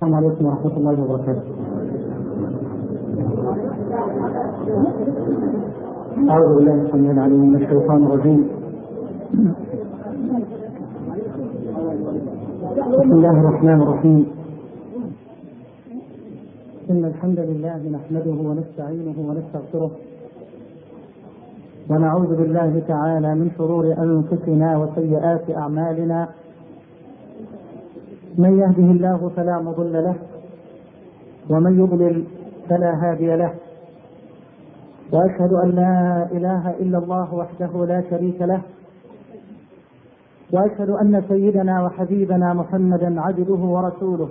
السلام عليكم ورحمة الله وبركاته. أعوذ بالله السميع العليم من الشيطان الرجيم. بسم الله الرحمن الرحيم. إن الحمد لله نحمده ونستعينه ونستغفره ونعوذ بالله تعالى من شرور أنفسنا وسيئات أعمالنا. من يهده الله فلا مضل له ومن يضلل فلا هادي له، وأشهد أن لا إله إلا الله وحده لا شريك له، وأشهد أن سيدنا وحبيبنا محمدا عبده ورسوله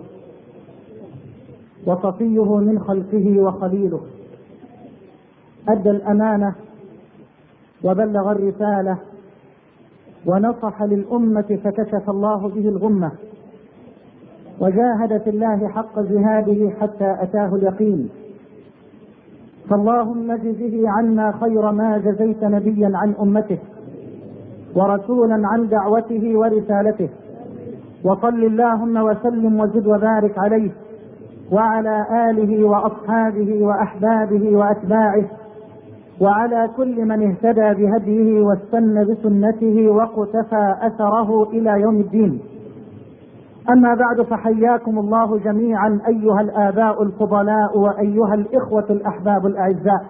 وصفيه من خلقه وخليله، أدى الأمانة وبلغ الرسالة ونصح للأمة فكشف الله به الغمة، وجاهد في الله حق جهاده حتى أتاه اليقين. فاللهم اجزه عنا خير ما جزيت نبيا عن أمته ورسولا عن دعوته ورسالته، وصل اللهم وسلم وزد وبارك عليه وعلى آله وأصحابه وأحبابه وأتباعه وعلى كل من اهتدى بهديه واستنى بسنته وقتفى أثره إلى يوم الدين. أما بعد، فحياكم الله جميعا أيها الآباء الفضلاء وأيها الإخوة الأحباب الأعزاء،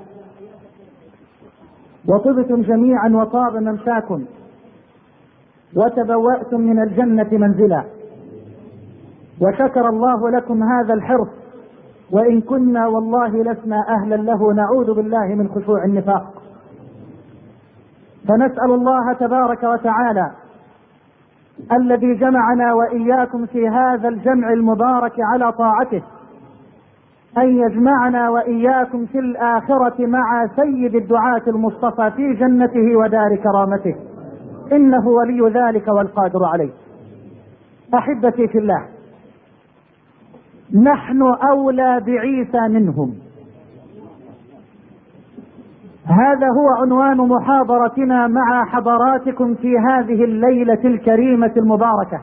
وطبتم جميعا وطاب ممشاكم وتبوأتم من الجنة منزلا، وشكر الله لكم هذا الحرص، وإن كنا والله لسنا أهلا له، نعوذ بالله من خشوع النفاق. فنسأل الله تبارك وتعالى الذي جمعنا وإياكم في هذا الجمع المبارك على طاعته أن يجمعنا وإياكم في الآخرة مع سيد الدعاة المصطفى في جنته ودار كرامته، إنه ولي ذلك والقادر عليه. أحبتي في الله، نحن أولى بعيسى منهم. هذا هو عنوان محاضرتنا مع حضراتكم في هذه الليلة الكريمة المباركة،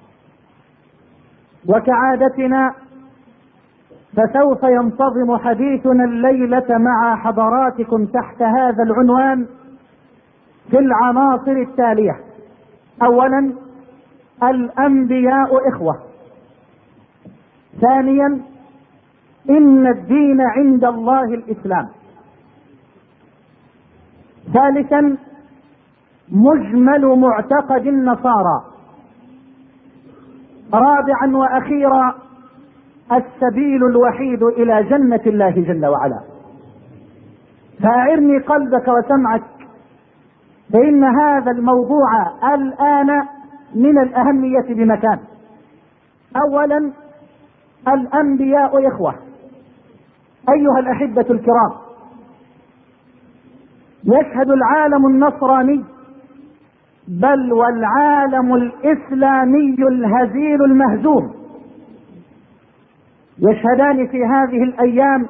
وكعادتنا فسوف ينتظم حديثنا الليلة مع حضراتكم تحت هذا العنوان في العناصر التالية. أولا، الأنبياء إخوة. ثانيا، إن الدين عند الله الإسلام. ثالثا، مجمل معتقد النصارى. رابعا وأخيرا، السبيل الوحيد إلى جنة الله جل وعلا. فأعرني قلبك وسمعك، فإن هذا الموضوع الآن من الأهمية بمكان. أولا، الأنبياء إخوة. أيها الأحبة الكرام، يشهد العالم النصراني بل والعالم الإسلامي الهزيل المهزوم يشهدان في هذه الأيام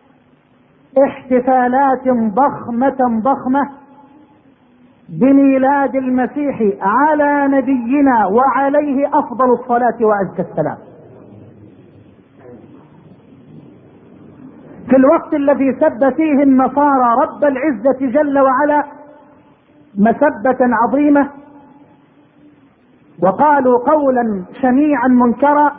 احتفالات ضخمة بميلاد المسيح على نبينا وعليه أفضل الصلاة وأزكى السلام، في الوقت الذي سب فيه النصارى رب العزة جل وعلا مسبة عظيمة، وقالوا قولا شنيعا منكرا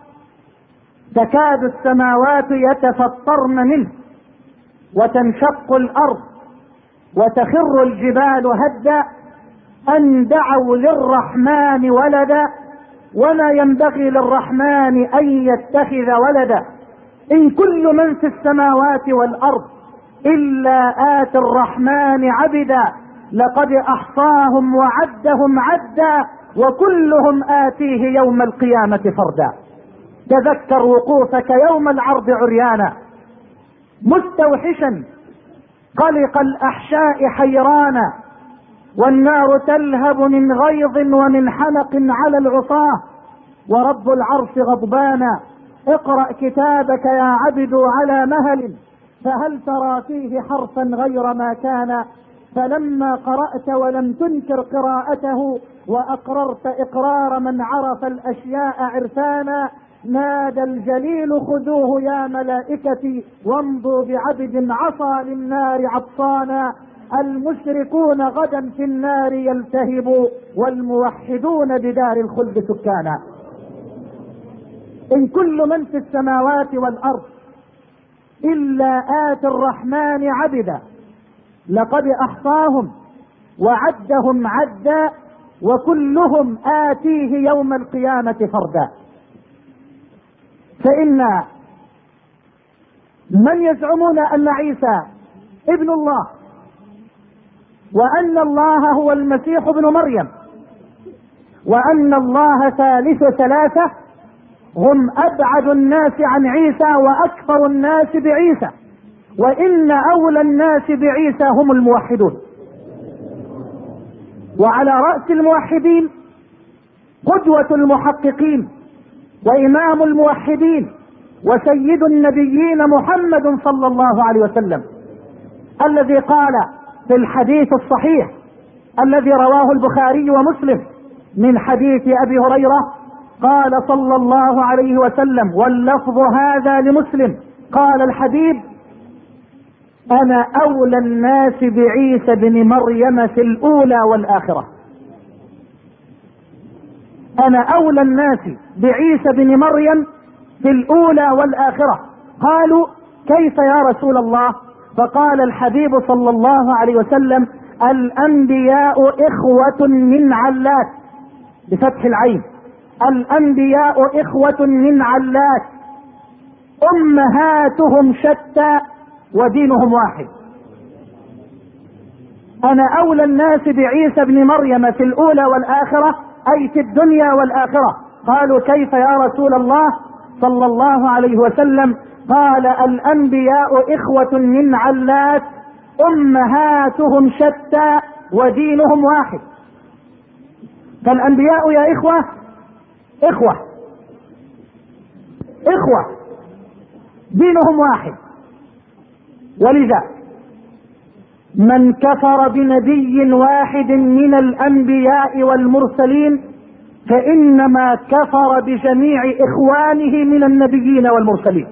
تكاد السماوات يتفطرن منه وتنشق الأرض وتخر الجبال هدا أن دعوا للرحمن ولدا وما ينبغي للرحمن أن يتخذ ولدا إن كل من في السماوات والأرض إلا آتي الرحمن عبدا لقد أحصاهم وعدهم عدا وكلهم آتيه يوم القيامة فردا. تذكر وقوفك يوم العرض عريانا مستوحشا قلق الأحشاء حيرانا، والنار تلهب من غيظ ومن حنق على العصاة ورب العرش غضبانا. اقرأ كتابك يا عبد على مهل، فهل ترى فيه حرفا غير ما كان؟ فلما قرأت ولم تنكر قراءته وأقررت إقرار من عرف الأشياء عرفانا، نادى الجليل خذوه يا ملائكتي وامضوا بعبد عصى للنار عطشانا، المشركون غدا في النار يلتهبوا والموحدون بدار الخلد سكانا. إن كل من في السماوات والأرض إلا آتي الرحمن عبدا، لقد أحصاهم وعدهم عدا وكلهم آتيه يوم القيامة فردا. فإن من يزعمون أن عيسى ابن الله وأن الله هو المسيح ابن مريم وأن الله ثالث ثلاثة هم أبعد الناس عن عيسى وأكثر الناس بعيسى، وإن أولى الناس بعيسى هم الموحدون. وعلى رأس الموحدين قدوة المحققين وإمام الموحدين وسيد النبيين محمد صلى الله عليه وسلم، الذي قال في الحديث الصحيح الذي رواه البخاري ومسلم من حديث أبي هريرة، قال صلى الله عليه وسلم واللفظ هذا لمسلم، قال الحبيب: أنا أولى الناس بعيسى بن مريم في الأولى والآخرة. أنا أولى الناس بعيسى بن مريم في الأولى والآخرة. قالوا: كيف يا رسول الله؟ فقال الحبيب صلى الله عليه وسلم: الأنبياء إخوة من علات، بفتح العين، الأنبياء إخوة من علات أمهاتهم شتى ودينهم واحد. أنا أولى الناس بعيسى بن مريم في الأولى والآخرة، أي في الدنيا والآخرة. قالوا: كيف يا رسول الله؟ صلى الله عليه وسلم قال: الأنبياء إخوة من علات أمهاتهم شتى ودينهم واحد. فالأنبياء يا إخوة إخوة دينهم واحد. ولذا من كفر بنبي واحد من الأنبياء والمرسلين فإنما كفر بجميع إخوانه من النبيين والمرسلين.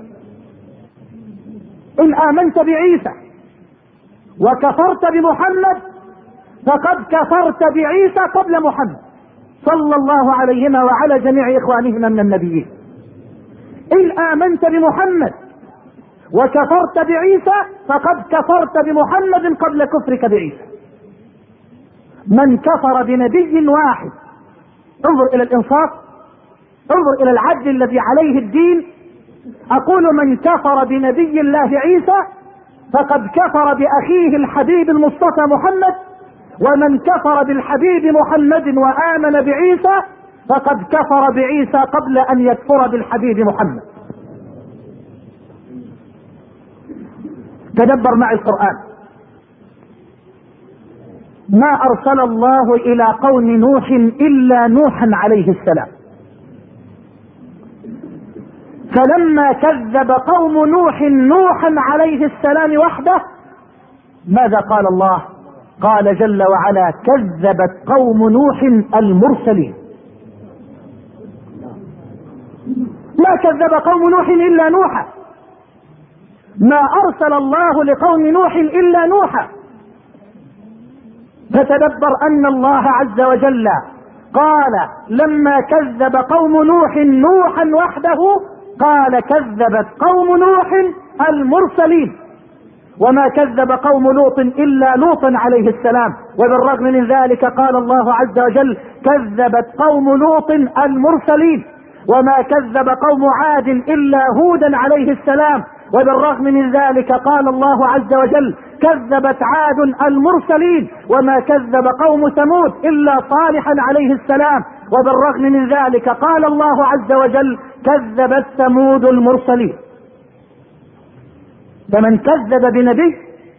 إن آمنت بعيسى وكفرت بمحمد فقد كفرت بعيسى قبل محمد صلى الله عليهما وعلى جميع إخوانهما من النبيين. إن آمنت بمحمد وكفرت بعيسى فقد كفرت بمحمد قبل كفرك بعيسى. من كفر بنبي واحد، انظر إلى الإنصاف، انظر إلى العدل الذي عليه الدين. أقول: من كفر بنبي الله عيسى فقد كفر بأخيه الحبيب المصطفى محمد، ومن كفر بالحبيب محمد وآمن بعيسى فقد كفر بعيسى قبل أن يكفر بالحبيب محمد. تدبر معي القرآن. ما أرسل الله إلى قوم نوح إلا نوحا عليه السلام، فلما كذب قوم نوحا عليه السلام وحده ماذا قال الله؟ قال جل وعلا: كذبت قوم نوح المرسلين. ما كذب قوم نوح إلا نوحا، ما أرسل الله لقوم نوح إلا نوحا. فتدبر أن الله عز وجل قال لما كذب قوم نوحا وحده قال: كذبت قوم نوح المرسلين. وما كذب قوم لوط إلا لوطا عليه السلام، وبالرغم من ذلك قال الله عز وجل: كذبت قوم لوط المرسلين. وما كذب قوم عاد إلا هودا عليه السلام، وبالرغم من ذلك قال الله عز وجل: كذبت عاد المرسلين. وما كذب قوم ثمود إلا صالحا عليه السلام، وبالرغم من ذلك قال الله عز وجل: كذبت ثمود المرسلين. فمن كذب بنبي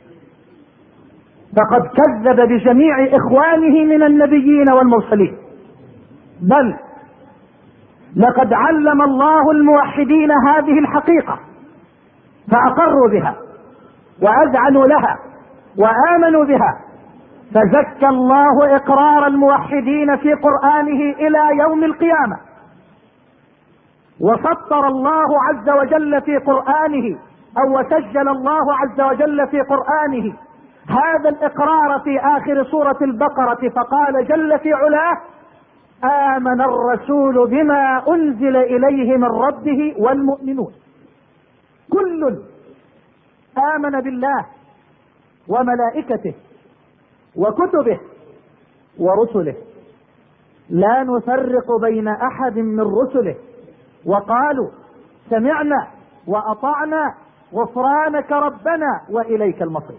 فقد كذب بجميع إخوانه من النبيين والمرسلين. بل لقد علم الله الموحدين هذه الحقيقة فأقروا بها وأذعنوا لها وآمنوا بها، فزكى الله إقرار الموحدين في قرآنه إلى يوم القيامة، وسطر الله عز وجل في قرآنه أو وسجل الله عز وجل في قرآنه هذا الإقرار في آخر سورة البقرة، فقال جل في علاه: آمن الرسول بما أنزل إليه من ربه والمؤمنون كل آمن بالله وملائكته وكتبه ورسله لا نفرق بين أحد من رسله وقالوا سمعنا وأطعنا غفرانك ربنا وإليك المصير.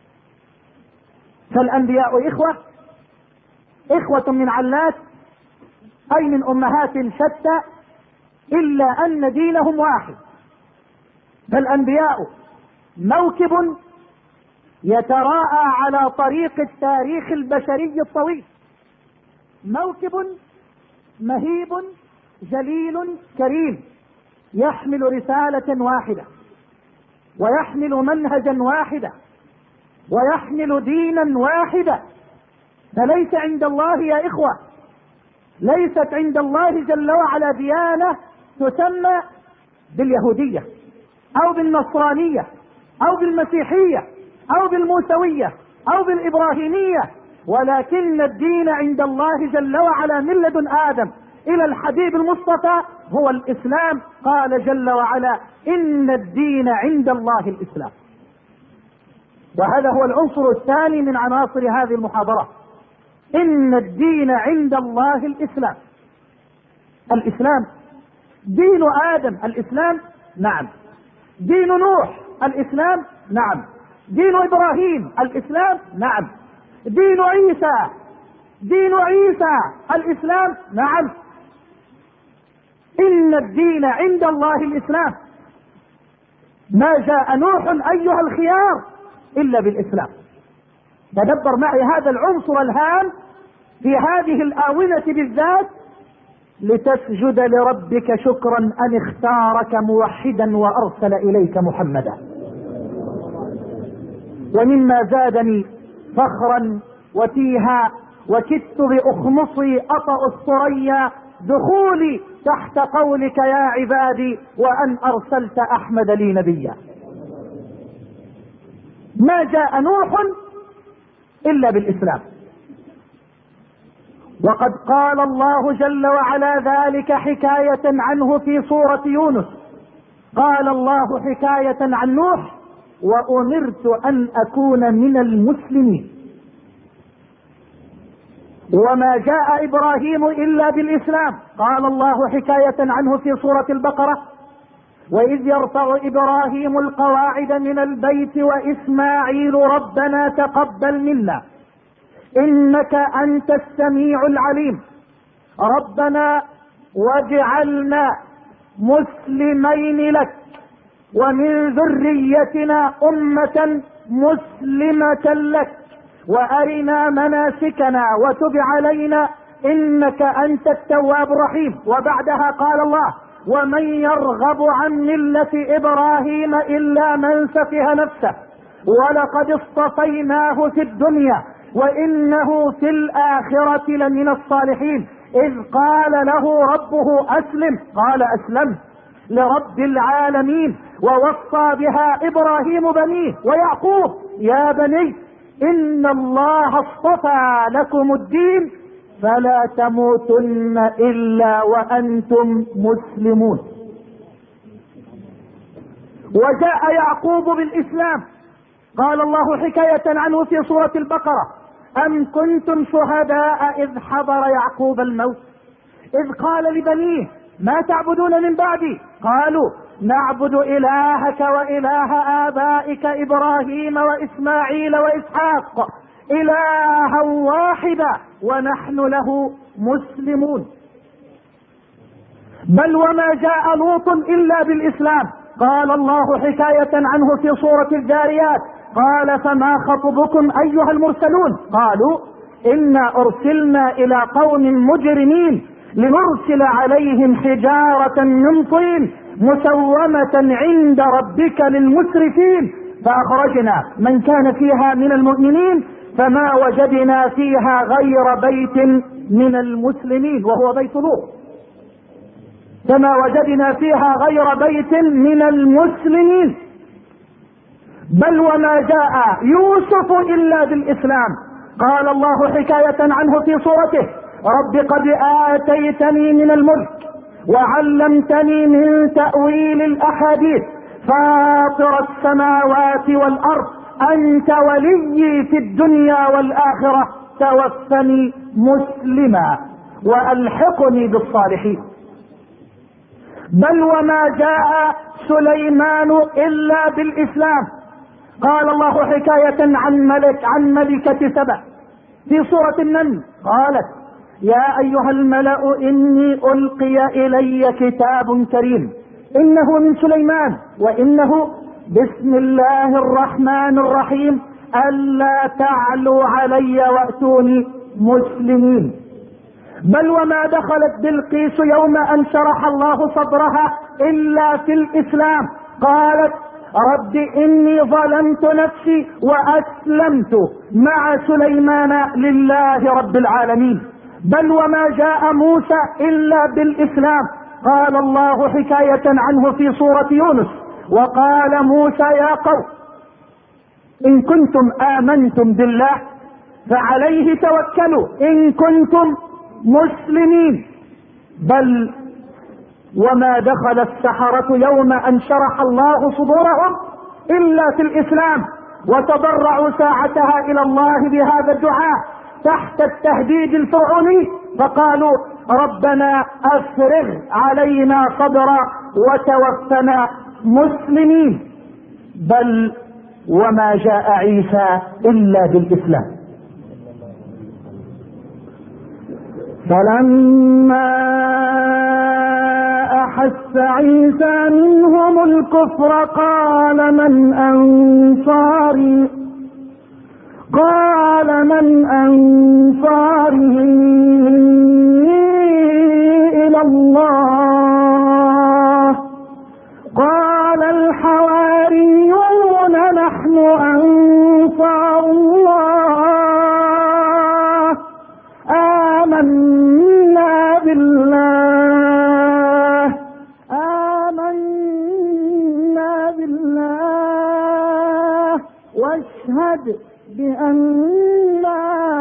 فالأنبياء إخوة من علات، أي من أمهات شتى، إلا أن دينهم واحد. فالأنبياء موكب يتراءى على طريق التاريخ البشري الطويل، موكب مهيب جليل كريم، يحمل رسالة واحدة ويحمل منهجا واحدا ويحمل دينا واحدا. فليس عند الله يا إخوة، ليست عند الله جل وعلا ديانة تسمى باليهودية أو بالنصرانية أو بالمسيحية أو بالموسوية أو بالإبراهيمية، ولكن الدين عند الله جل وعلا من لدن آدم إلى الحبيب المصطفى هو الإسلام. قال جل وعلا: إن الدين عند الله الإسلام. وهذا هو العنصر الثاني من عناصر هذه المحاضرة، إن الدين عند الله الإسلام. الإسلام دين آدم، الإسلام نعم. دين نوح، الإسلام نعم. دين إبراهيم، الإسلام نعم. دين عيسى الإسلام نعم. إن الدين عند الله الإسلام. ما جاء نوح أيها الخيار إلا بالإسلام. تدبر معي هذا العنصر الهام في هذه الآونة بالذات، لتسجد لربك شكرا أن اختارك موحدا وأرسل إليك محمدا. ومما زادني فخرا وتيها وكدت بأخمصي أطأ الثريا دخولي تحت قولك يا عبادي وأن أرسلت أحمد لي نبيا. ما جاء نوح إلا بالإسلام، وقد قال الله جل وعلا ذلك حكاية عنه في سورة يونس. قال الله حكاية عن نوح: وأمرت أن أكون من المسلمين. وما جاء إبراهيم إلا بالإسلام. قال الله حكاية عنه في سورة البقرة: وإذ يرفع إبراهيم القواعد من البيت وإسماعيل ربنا تقبل منا إنك أنت السميع العليم ربنا واجعلنا مسلمين لك ومن ذريتنا أمة مسلمة لك وأرنا مناسكنا وتب علينا إنك أنت التواب الرحيم. وبعدها قال الله: ومن يرغب عن ملة إبراهيم إلا من سفه نفسه ولقد اصطفيناه في الدنيا وإنه في الآخرة لمن الصالحين. إذ قال له ربه أسلم قال أسلمت لرب العالمين. ووصى بها إبراهيم بنيه ويعقوب: يا بني إن الله اصطفى لكم الدين فلا تموتن إلا وأنتم مسلمون. وجاء يعقوب بالإسلام. قال الله حكاية عنه في سورة البقرة: أم كنتم شهداء إذ حضر يعقوب الموت إذ قال لبنيه ما تعبدون من بعدي قالوا نعبد إلهك وإله آبائك إبراهيم وإسماعيل وإسحاق إلها واحدا ونحن له مسلمون. بل وما جاء لوط إلا بالإسلام. قال الله حكاية عنه في سورة الذاريات: قال فما خطبكم أيها المرسلون قالوا إنا أرسلنا إلى قوم مجرمين لنرسل عليهم حجارة من طين مسومة عند ربك للمسرفين فأخرجنا من كان فيها من المؤمنين فما وجدنا فيها غير بيت من المسلمين وهو بيت لوط. فما وجدنا فيها غير بيت من المسلمين. بل وما جاء يوسف إلا بالإسلام. قال الله حكاية عنه في سورته: رب قد آتيتني من الملك وعلمتني من تأويل الأحاديث فاطر السماوات والأرض أنت وليي في الدنيا والآخرة توفني مسلما وألحقني بالصالحين. بل وما جاء سليمان إلا بالإسلام. قال الله حكاية عن ملكة سبأ في سورة النمل قالت: يا أيها الملأ إني ألقي إلي كتاب كريم إنه من سليمان وإنه بسم الله الرحمن الرحيم ألا تعلوا علي وأتوني مسلمين. بل وما دخلت بلقيس يوم أن شرح الله صدرها إلا في الإسلام قالت: رب إني ظلمت نفسي وأسلمت مع سليمان لله رب العالمين. بل وما جاء موسى إلا بالإسلام. قال الله حكاية عنه في سورة يونس: وقال موسى يا قوم إن كنتم آمنتم بالله فعليه توكلوا إن كنتم مسلمين. بل وما دخل السحرة يوم أن شرح الله صدورهم إلا في الإسلام وتضرعوا ساعتها إلى الله بهذا الدعاء تحت التهديد الفرعوني فقالوا: ربنا أفرغ علينا صبرا وتوفنا مسلمين. بل وما جاء عيسى إلا بالإسلام. فلما أحس عيسى منهم الكفر قال من أنصاري إلى الله؟ قال الحواريون نحن أنصار الله آمنا بالله واشهد بأننا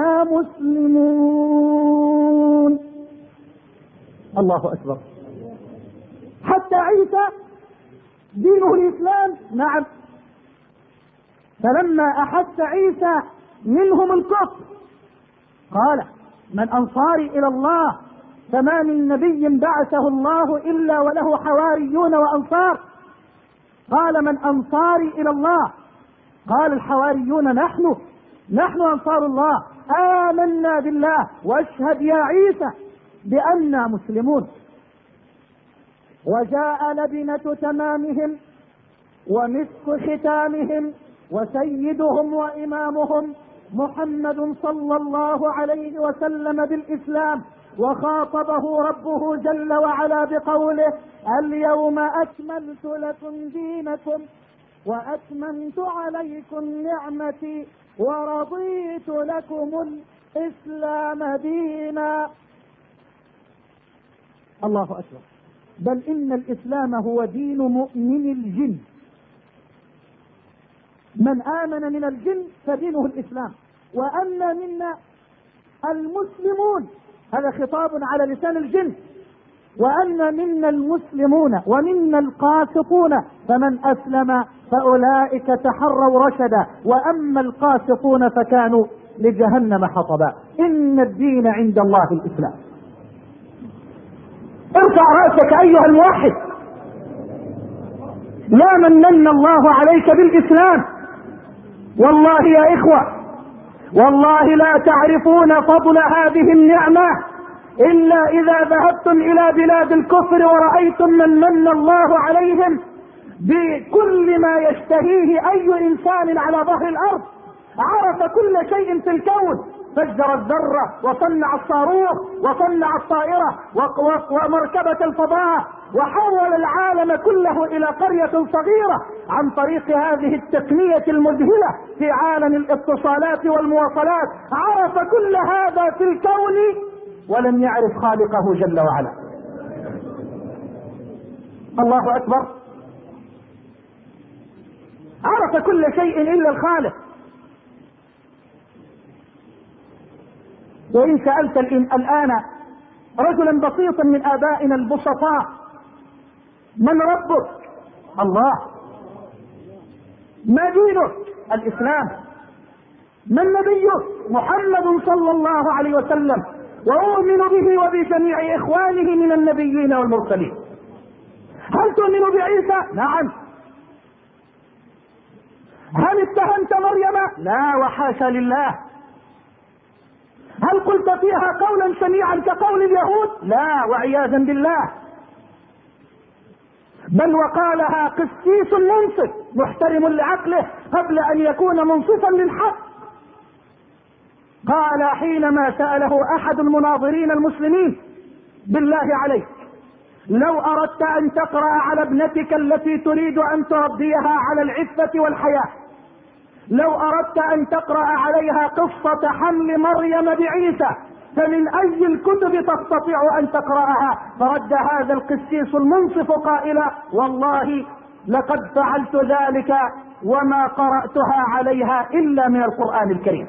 مسلمون. الله أكبر. حتى عيسى دينه الإسلام. نعم. فلما أحس عيسى منهم الكفر قال: من أنصاري إلى الله؟ فما من نبي بعثه الله إلا وله حواريون وأنصار. قال: من أنصاري إلى الله؟ قال الحواريون: نحن أنصار الله آمنا بالله واشهد يا عيسى بأننا مسلمون. وجاء لبنة تمامهم ومسك ختامهم وسيدهم وإمامهم محمد صلى الله عليه وسلم بالإسلام وخاطبه ربه جل وعلا بقوله: اليوم أكملت لكم دينكم وأتممت عليكم نعمتي ورضيت لكم الإسلام دينا. الله أكبر. بل إن الإسلام هو دين مؤمن الجن. من آمن من الجن فدينه الإسلام. وأما منا المسلمون هذا خطاب على لسان الجن. وأن منا المسلمون ومنا القاسطون فمن أسلم فأولئك تحروا رشدا وأما القاسطون فكانوا لجهنم حطبا. إن الدين عند الله الإسلام. ارفع رأسك أيها الموحد. لا من الله عليك بالإسلام. والله يا إخوة، والله لا تعرفون فضل هذه النعمة إلا إذا ذهبتم إلى بلاد الكفر ورأيتم من الله عليهم بكل ما يشتهيه أي إنسان على ظهر الأرض. عرف كل شيء في الكون، فجر الذرة وصنع الصاروخ وصنع الطائرة ومركبة الفضاء وحول العالم كله إلى قرية صغيرة عن طريق هذه التقنية المذهلة في عالم الاتصالات والمواصلات. عرف كل هذا في الكون ولم يعرف خالقه جل وعلا. الله أكبر. عرف كل شيء إلا الخالق. وإن سألت الآن رجلا بسيطا من آبائنا البسطاء من ربك؟ الله. ما دينك؟ الإسلام. من نبيك؟ محمد صلى الله عليه وسلم، وأؤمن به وبجميع إخوانه من النبيين والمرسلين. هل تؤمن بعيسى؟ نعم. هل اتهمت مريم؟ لا وحاشا لله. هل قلت فيها قولا شنيعا كقول اليهود؟ لا وعياذا بالله. بل وقالها قسيس منصف محترم لعقله قبل أن يكون منصفا للحق. قال حينما سأله أحد المناظرين المسلمين: بالله عليك، لو أردت أن تقرأ على ابنتك التي تريد أن تربيها على العفة والحياء، لو أردت أن تقرأ عليها قصة حمل مريم بعيسى، فمن أي الكتب تستطيع أن تقرأها؟ فرد هذا القسيس المنصف قائلا: والله لقد فعلت ذلك وما قرأتها عليها إلا من القرآن الكريم،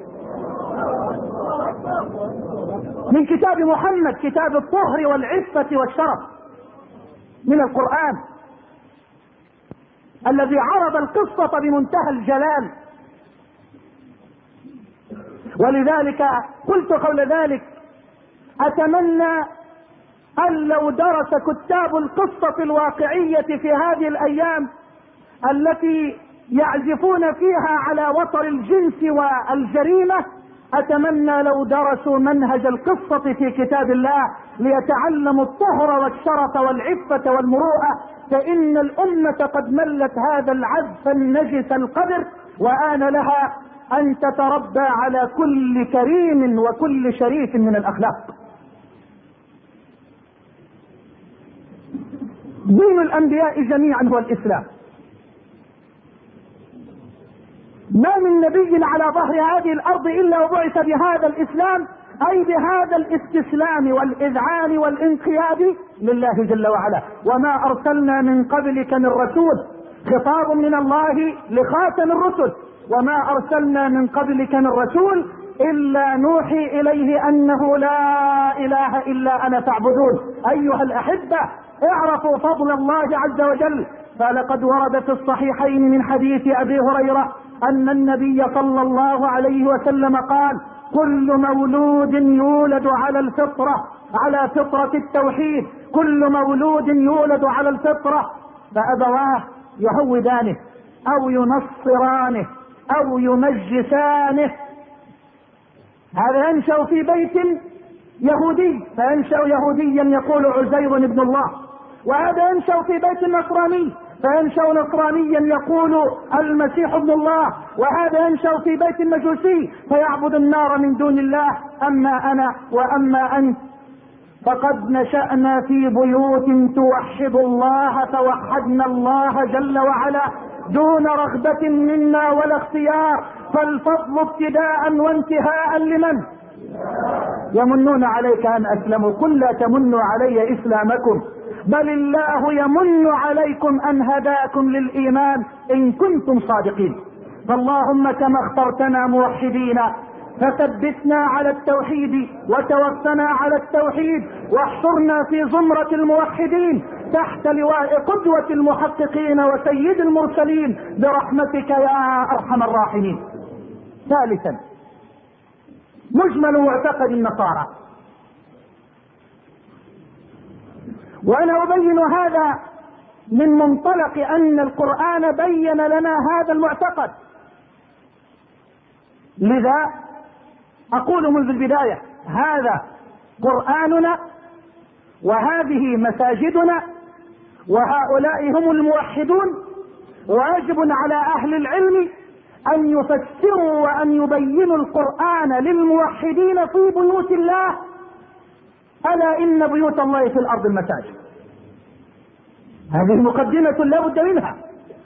من كتاب محمد، كتاب الطهر والعفة والشرف، من القرآن الذي عرض القصة بمنتهى الجلال. ولذلك قلت قول ذلك: أتمنى أن لو درس كتاب القصة الواقعية في هذه الأيام التي يعزفون فيها على وتر الجنس والجريمة، أتمنى لو درسوا منهج القصة في كتاب الله ليتعلموا الطهر والشرف والعفة والمروءة، فإن الأمة قد ملت هذا العذف النجس القذر، وآن لها أن تتربى على كل كريم وكل شريف من الأخلاق. دين الأنبياء جميعا هو الإسلام. ما من نبي على ظهر هذه الأرض إلا وبعث بهذا الإسلام، أي بهذا الاستسلام والإذعان والانقياد لله جل وعلا. وما أرسلنا من قبلك من رسول، خطاب من الله لخاتم الرسل: وما أرسلنا من قبلك من رسول إلا نوحي إليه أنه لا إله إلا أنا فاعبدون. أيها الأحبة، اعرفوا فضل الله عز وجل. فلقد ورد في الصحيحين من حديث أبي هريرة أن النبي صلى الله عليه وسلم قال: كل مولود يولد على الفطرة، على فطرة التوحيد، كل مولود يولد على الفطرة، فأبواه يهودانه أو ينصرانه أو يمجسانه. هذا ينشأ في بيت يهودي فينشأ يهوديا يقول عزير ابن الله، وهذا ينشأ في بيت نصراني فينشأ نصرانيا يقول المسيح ابن الله، وهذا ينشأ في بيت مجوسي فيعبد النار من دون الله. أما أنا وأما أنت فقد نشأنا في بيوت توحد الله فوحدنا الله جل وعلا دون رغبة منا ولا اختيار، فالفضل ابتداء وانتهاء لمن؟ يمنون عليك أن أسلموا، قل لا تمنوا علي إسلامكم بل الله يمن عليكم أن هداكم للإيمان إن كنتم صادقين. فاللهم كما اخترتنا موحدين فثبتنا على التوحيد وتوفنا على التوحيد، واحشرنا في زمرة الموحدين تحت لواء قدوة المحققين وسيد المرسلين برحمتك يا أرحم الراحمين. ثالثا، مجمل معتقد النصارى، وأنا أبين هذا من منطلق أن القرآن بين لنا هذا المعتقد. لذا أقول منذ البداية: هذا قرآننا وهذه مساجدنا وهؤلاء هم الموحدون، واجب على أهل العلم أن يفسروا وأن يبينوا القرآن للموحدين في بيوت الله. ألا إن بيوت الله في الأرض المساجد. هذه مقدمة لا بد منها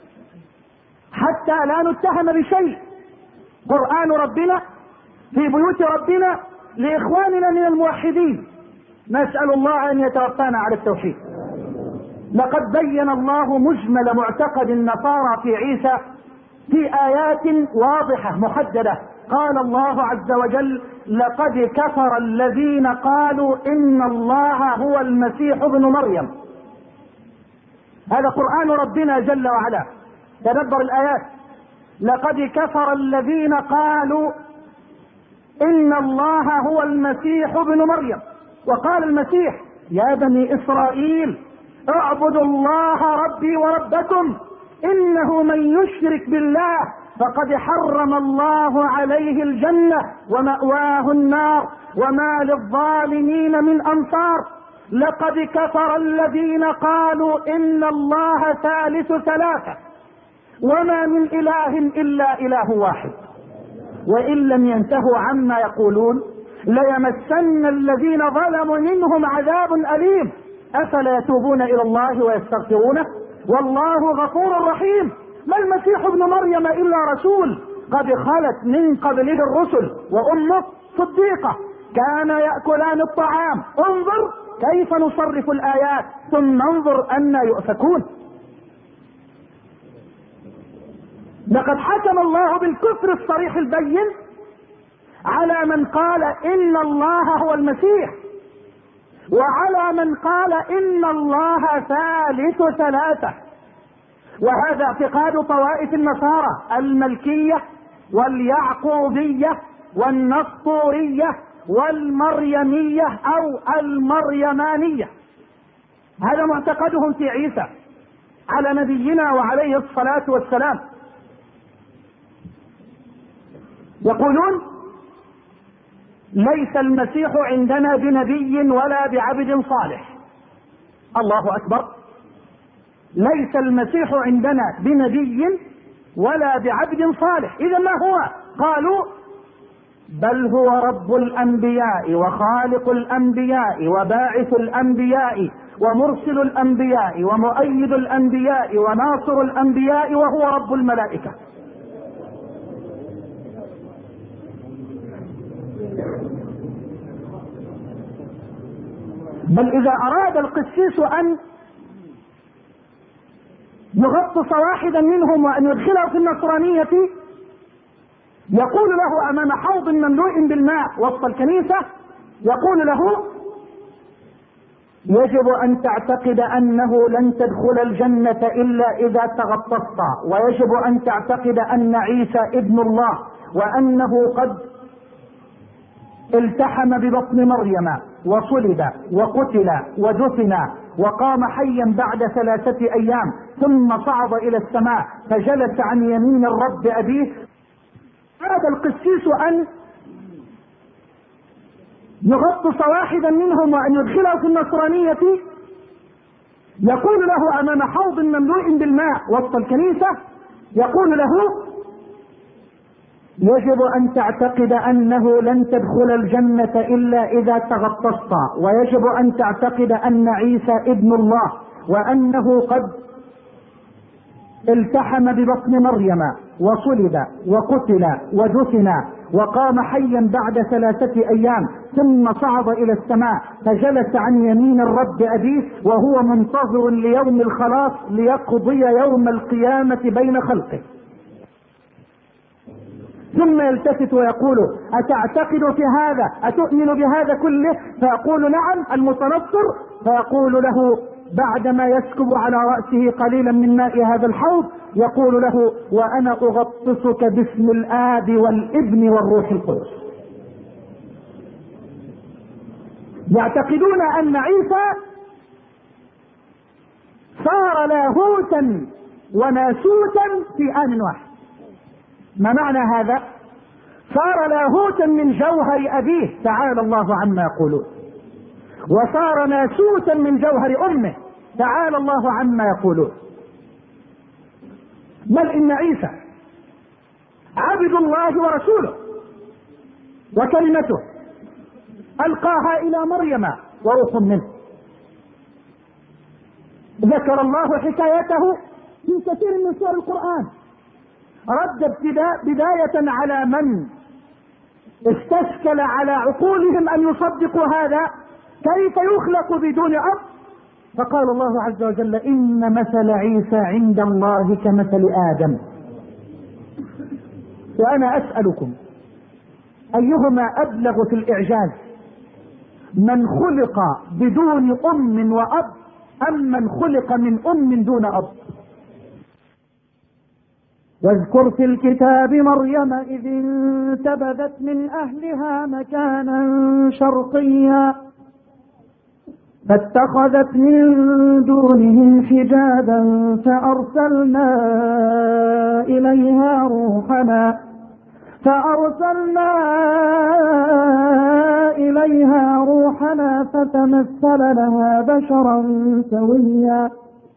حتى لا نتهم بشيء. قرآن ربنا في بيوت ربنا لإخواننا من الموحدين، نسأل الله أن يتوفانا على التوحيد. لقد بين الله مجمل معتقد النصارى في عيسى في آيات واضحة محددة. قال الله عز وجل: لقد كفر الذين قالوا إن الله هو المسيح ابن مريم. هذا قرآن ربنا جل وعلا، تدبر الآيات. لقد كفر الذين قالوا إن الله هو المسيح ابن مريم. وقال المسيح: يا بني إسرائيل اعبدوا الله ربي وربكم إنه من يشرك بالله فقد حرم الله عليه الجنة ومأواه النار وما للظالمين من أنصار. لقد كفر الذين قالوا إن الله ثالث ثلاثة وما من إله إلا إله واحد وإن لم ينتهوا عما يقولون ليمسن الذين ظلموا منهم عذاب أليم. أفلا يتوبون إلى الله ويستغفرونه والله غفور رحيم. ما المسيح ابن مريم إلا رسول قد خلت من قبله الرسل وأمه صديقة كان يأكلان الطعام. انظر كيف نصرف الآيات ثم انظر أن يؤفكون. لقد حكم الله بالكفر الصريح البين على من قال إن الله هو المسيح وعلى من قال إن الله ثالث ثلاثة. وهذا اعتقاد طوائف النصارى الملكية واليعقوبية والنسطورية والمريمية أو المريمانية. هذا معتقدهم في عيسى على نبينا وعليه الصلاة والسلام. يقولون: ليس المسيح عندنا بنبي ولا بعبد صالح. الله أكبر. ليس المسيح عندنا بنبي ولا بعبد صالح. إذا ما هو؟ قالوا: بل هو رب الأنبياء وخالق الأنبياء وباعث الأنبياء ومرسل الأنبياء ومؤيد الأنبياء وناصر الأنبياء وهو رب الملائكة. بل إذا أراد القسيس أن يغطس واحدا منهم وأن يدخله في النصرانية يقول له أمام حوض مملوء بالماء وسط الكنيسة، يقول له: يجب أن تعتقد أنه لن تدخل الجنة إلا إذا تغطست، ويجب أن تعتقد أن عيسى ابن الله وأنه قد التحم ببطن مريم وصلب وقتل ودفن وقام حيا بعد 3 أيام ثم صعد إلى السماء فجلس عن يمين الرب أبيه. هذا القسيس أن يغطس واحدا منهم وأن يدخله في النصرانية يقول له أمام حوض مملوء بالماء وسط الكنيسة، يقول له: يجب أن تعتقد أنه لن تدخل الجنة إلا إذا تغطست، ويجب أن تعتقد أن عيسى ابن الله وأنه قد التحم ببطن مريم وصلب وقتل ودفن وقام حيا بعد 3 أيام ثم صعد إلى السماء فجلس عن يمين الرب أبيه وهو منتظر ليوم الخلاص ليقضي يوم القيامة بين خلقه. ثم يلتفت ويقول: أتعتقد في هذا؟ أتؤمن بهذا كله؟ فيقول: نعم. المتنصر فيقول له بعدما يسكب على رأسه قليلا من ماء هذا الحوض يقول له: وأنا أغطسك باسم الآب والابن والروح القدس. يعتقدون أن عيسى صار لاهوتا وناسوتا في آن واحد. ما معنى هذا؟ صار لاهوتا من جوهر أبيه تعالى الله عما يقولون، وصار ناسوتا من جوهر أمه تعالى الله عما يقولون. بل إن عيسى عبد الله ورسوله وكلمته ألقاها إلى مريم وروح منه. ذكر الله حكايته في كثير من سور القرآن. رد بداية على من استشكل على عقولهم أن يصدقوا هذا: كيف يخلق بدون أب فقال الله عز وجل إن مثل عيسى عند الله كمثل آدم. وأنا أسألكم أيهما أبلغ في الإعجاز، من خلق بدون أم وأب أم من خلق من أم دون أب؟ واذكر في الكتاب مريم إذ انتبذت من أهلها مكانا شرقيا فاتخذت من دونهم حجابا فأرسلنا إليها روحنا فتمثل لها بشرا سويا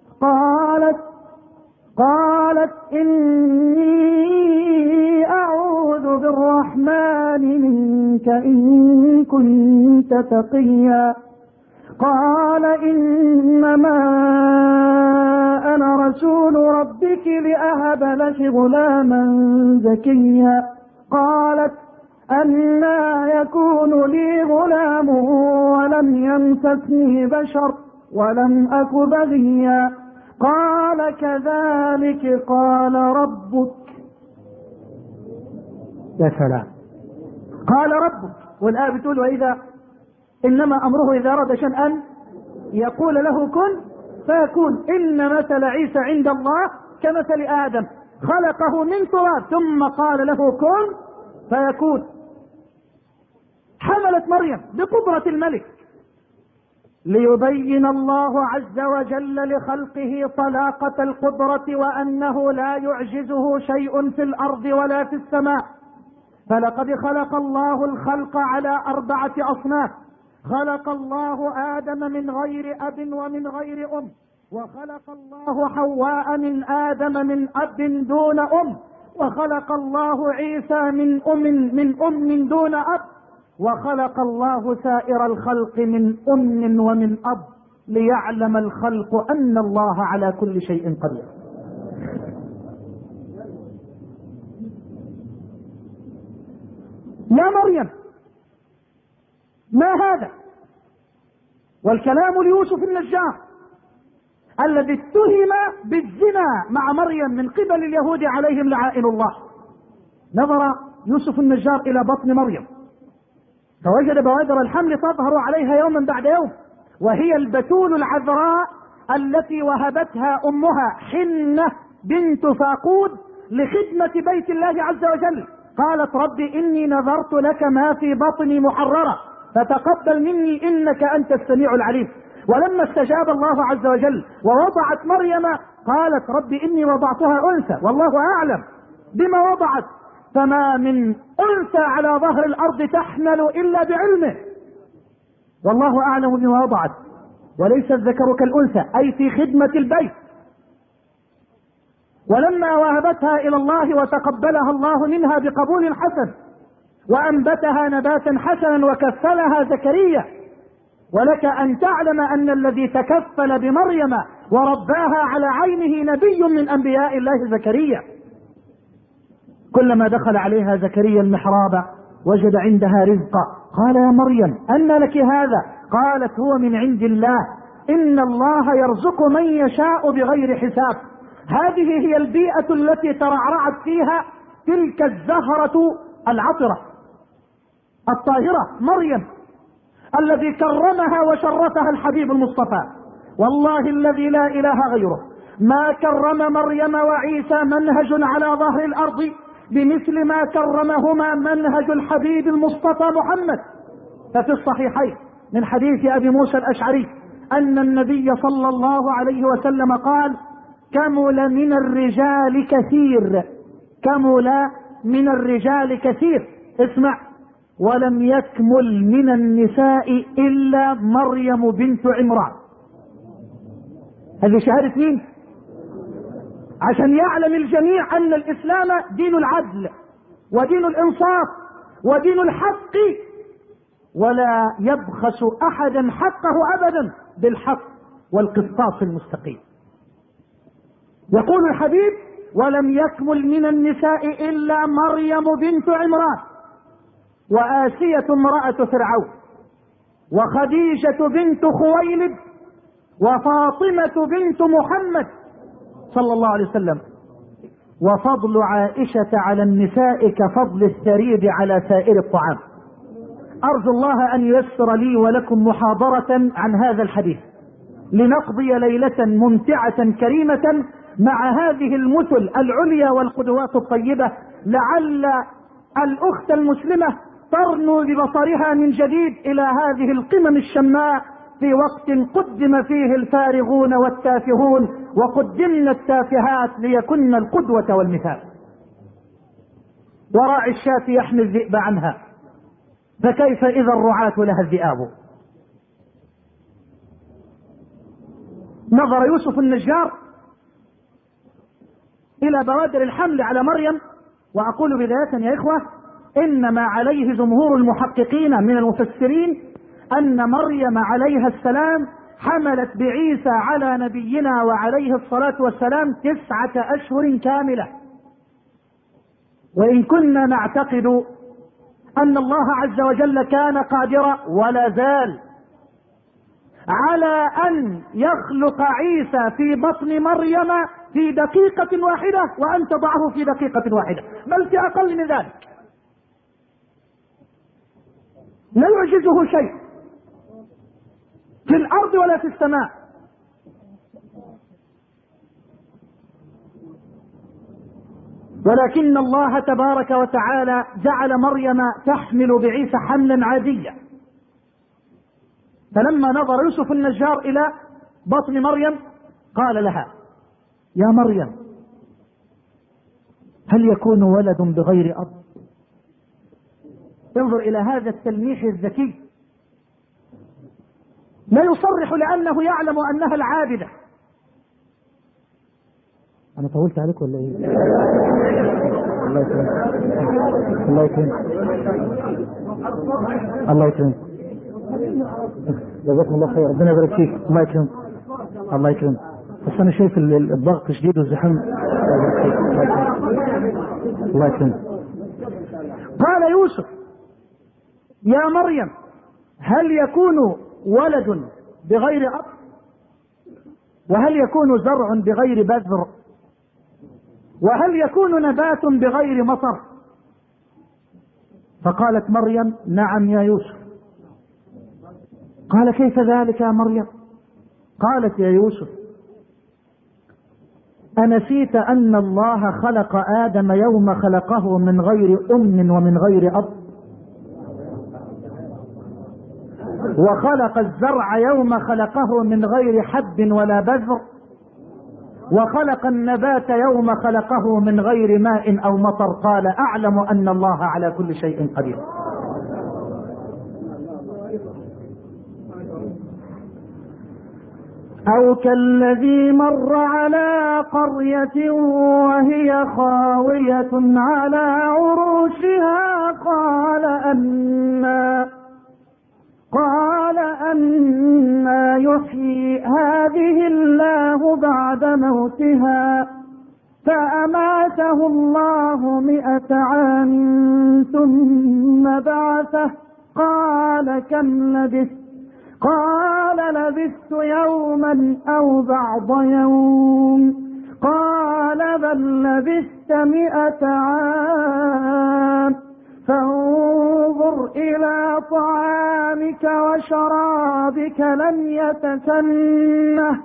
قالت إني أعوذ بالرحمن منك إن كنت تقيا. قال إنما أنا رسول ربك لأهب لك غلاما زكيا. قالت أنى يكون لي غلام ولم يمسسني بشر ولم أك بغيا. قال كذلك قال ربك. يا سلام، قال ربك، والآية بتقول وإذا إنما أمره إذا أراد شيئا أن يقول له كن فيكون. إن مثل عيسى عند الله كمثل آدم خلقه من تراب ثم قال له كن فيكون. حملت مريم بقدرة الملك ليبين الله عز وجل لخلقه طلاقة القدرة وأنه لا يعجزه شيء في الأرض ولا في السماء. فلقد خلق الله الخلق على 4 أصناف. خلق الله آدم من غير أب ومن غير أم، وخلق الله حواء من آدم من أب دون أم، وخلق الله عيسى من أم دون أب، وخلق الله سائر الخلق من أم ومن أب ليعلم الخلق أن الله على كل شيء قدير. يا مريم ما هذا؟ والكلام ليوسف النجار الذي اتهم بالزنا مع مريم من قبل اليهود عليهم لعائن الله. نظر يوسف النجار إلى بطن مريم فوجد بوادر الحمل تظهر عليها يوما بعد يوم، وهي البتول العذراء التي وهبتها أمها حنة بنت فاقود لخدمة بيت الله عز وجل. قالت رب إني نذرت لك ما في بطني محررة فتقبل مني إنك أنت السميع العليم. ولما استجاب الله عز وجل ووضعت مريم قالت رب إني وضعتها أنثى والله أعلم بما وضعت، فما من أنثى على ظهر الأرض تحمل إلا بعلمه، والله أعلم بما وضعت، وليس الذكر كالأنثى أي في خدمة البيت. ولما وهبتها إلى الله وتقبلها الله منها بقبول حسن وأنبتها نباتا حسنا وكفلها زكريا. ولك أن تعلم أن الذي تكفل بمريم ورباها على عينه نبي من أنبياء الله زكريا. كلما دخل عليها زكريا المحراب وجد عندها رزقا. قال يا مريم أن لك هذا؟ قالت هو من عند الله إن الله يرزق من يشاء بغير حساب. هذه هي البيئة التي ترعرعت فيها تلك الزهرة العطرة الطاهرة مريم الذي كرمها وشرفها الحبيب المصطفى. والله الذي لا إله غيره ما كرم مريم وعيسى منهج على ظهر الأرض بمثل ما كرمهما منهج الحبيب المصطفى محمد. ففي الصحيحين من حديث أبي موسى الأشعري أن النبي صلى الله عليه وسلم قال كمل من الرجال كثير، كمل من الرجال كثير، اسمع، ولم يكمل من النساء إلا مريم بنت عمران. هذه شهادة مين؟ عشان يعلم الجميع أن الإسلام دين العدل ودين الإنصاف ودين الحق، ولا يبخس أحدا حقه أبدا بالحق والقسطاس المستقيم. يقول الحبيب ولم يكمل من النساء إلا مريم بنت عمران وآسية امرأة فرعون وخديجة بنت خويلد وفاطمة بنت محمد صلى الله عليه وسلم. وفضل عائشة على النساء كفضل الثريد على سائر الطعام. أرجو الله أن ييسر لي ولكم محاضرة عن هذا الحديث لنقضي ليلة ممتعة كريمة مع هذه المثل العليا والقدوات الطيبة، لعل الأخت المسلمة ترنو ببصرها من جديد إلى هذه القمم الشماء في وقت قدم فيه الفارغون والتافهون وقدمنا التافهات ليكن القدوة والمثال. وراعي الشاة يحمي الذئب عنها، فكيف إذا الرعاة لها الذئاب. نظر يوسف النجار إلى بوادر الحمل على مريم. وأقول بداية يا إخوة إنما عليه جمهور المحققين من المفسرين أن مريم عليها السلام حملت بعيسى على نبينا وعليه الصلاة والسلام 9 أشهر كاملة. وإن كنا نعتقد أن الله عز وجل كان قادرا ولا زال على أن يخلق عيسى في بطن مريم في دقيقة واحدة وأن تضعه في دقيقة واحدة، بل في أقل من ذلك، لا يعجزه شيء في الأرض ولا في السماء. ولكن الله تبارك وتعالى جعل مريم تحمل بعيسى حملا عاديا. فلما نظر يوسف النجار إلى بطن مريم قال لها: يا مريم، هل يكون ولد بغير أب؟ انظر إلى هذا التلميح الذكي، لا يصرح لأنه يعلم أنها العابدة. أنا طولت عليك ولا إيه؟ الله يكرمك، الله يكرمك، الله يكرمك، جزاكم الله خير، ربنا يبارك فيك، الله يكرمك، الله يكرمك. بس أنا شايف الضغط شديد والزحام. الله يكرمك. قال يوسف: يا مريم، هل يكون ولد بغير أب؟ وهل يكون زرع بغير بذر؟ وهل يكون نبات بغير مطر؟ فقالت مريم: نعم يا يوسف. قال: كيف ذلك يا مريم؟ قالت: يا يوسف، أنسيت أن الله خلق آدم يوم خلقه من غير أم ومن غير أب، وخلق الزرع يوم خلقه من غير حب ولا بذر، وخلق النبات يوم خلقه من غير ماء أو مطر. قال: أعلم أن الله على كل شيء قدير. أو كالذي مر على قرية وهي خاوية على عروشها قال أنا يحيي هذه الله بعد موتها، فأماته الله 100 عام ثم بعثه. قال: كم لبثت؟ قال: لبثت يوما أو بعض يوم. قال: بل لبثت 100 عام. فانظر إلى طعامك وشرابك لم يتسنه،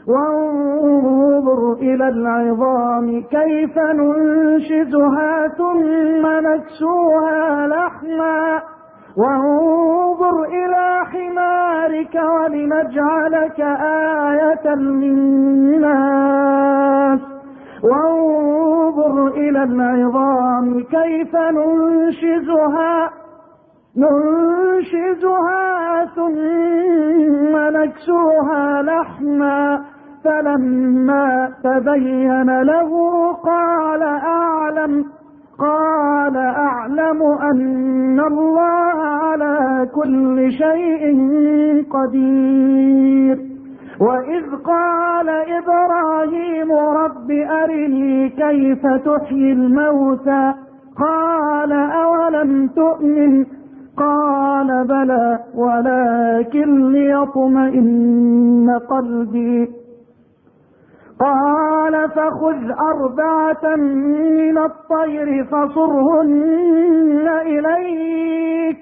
وانظر إلى العظام كيف ننشزها ثم نكسوها لحما، وانظر إلى حمارك ولنجعلك آية للناس، وانظر إلى العظام كيف ننشزها ثم نكسوها لحما. فلما تبين له قال: أعلم أن الله على كل شيء قدير. وإذ قال إبراهيم: رب أرني كيف تحيي الموتى. قال: أولم تؤمن؟ قال بلى ولكن ليطمئن قلبي. قال فخذ 4 من الطير فصرهن إليك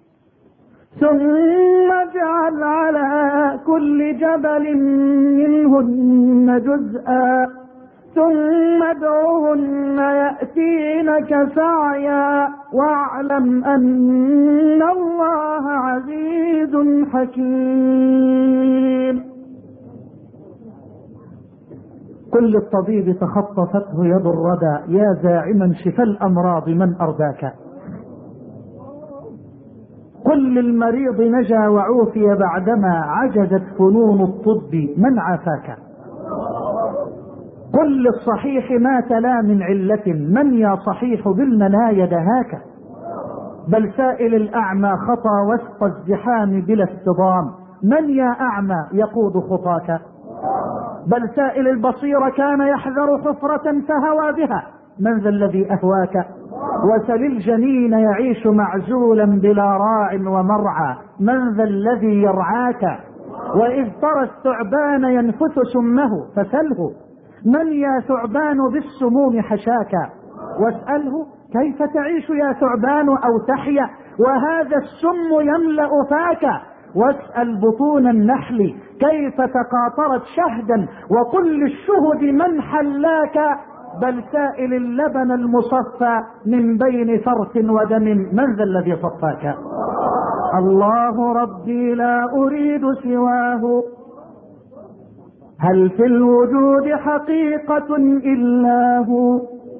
ثم اجعل على كل جبل منهن جزءا ثم ادعهن يأتينك سعيا واعلم أن الله عزيز حكيم. كل الطبيب تخطفته يد الردى يا زاعما شفى الأمراض من أرداك. كل المريض نجا وعوفي بعدما عجزت فنون الطب من عافاك. كل الصحيح مات لا من علة من يا صحيح بالمنايا دهاك. بل سائل الأعمى خطى وسط الزحام بلا اصطدام من يا أعمى يقود خطاك. بل سائل البصير كان يحذر حفرة فهوى بها من ذا الذي أهواك. وسل الجنين يعيش معزولا بلا راع ومرعى من ذا الذي يرعاك. وإذ ترى الثعبان ينفث سمه فسله من يا ثعبان بالسموم حشاك. واسأله كيف تعيش يا ثعبان أو تحيا وهذا السم يملأ فاك. واسأل بطون النحل كيف تقاطرت شهدا وقل للشهد من حلاك. بل سائل اللبن المصفى من بين فرث ودم من ذا الذي صفاك. الله ربي لا أريد سواه هل في الوجود حقيقة إلا هو.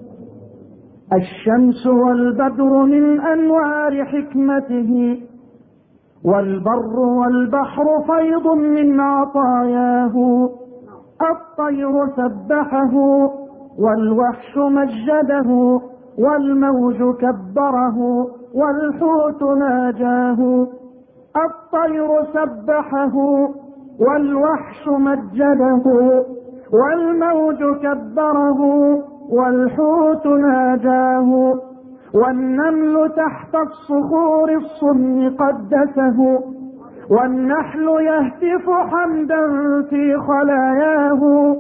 الشمس والبدر من أنوار حكمته والبر والبحر فيض من عطاياه. الطير سبحه والوحش مجده والموج كبره والحوت ناجاه. الطير سبحه والوحش مجده والموج كبره والحوت ناجاه. والنمل تحت الصخور الصم قدسه والنحل يهتف حمدا في خلاياه.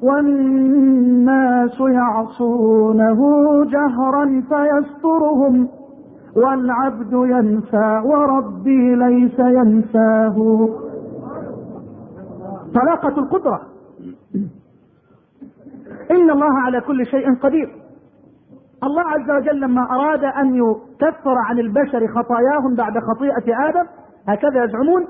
والناس يعصونه جهرا فيسترهم والعبد ينسى وربي ليس ينساه. طلاقة القدرة. إن الله على كل شيء قدير. الله عز وجل لما أراد أن يكفر عن البشر خطاياهم بعد خطيئة آدم هكذا يزعمون